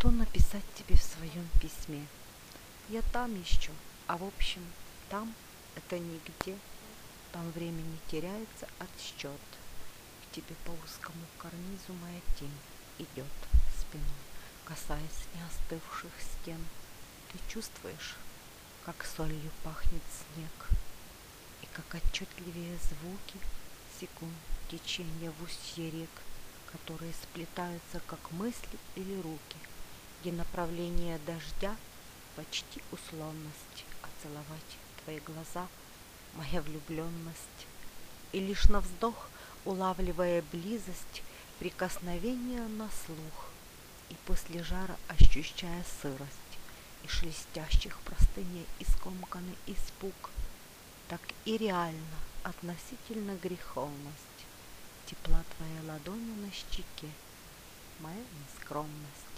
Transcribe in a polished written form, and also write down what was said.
Что написать тебе в своем письме? Я там еще, а в общем, там это нигде. Там времени теряется отсчет. К тебе по узкому карнизу моя тень идет спиной, касаясь неостывших стен. Ты чувствуешь, как солью пахнет снег, и как отчетливее звуки секунд течения в устье рек, которые сплетаются, как мысли или руки, где направление дождя почти условность, а целовать твои глаза — моя влюбленность. И лишь на вздох, улавливая близость, прикосновение на слух, и после жара ощущая сырость и шелестящих простыней и скомканный испуг, так и реально относительно греховность тепла твоей ладони на щеке, моя нескромность.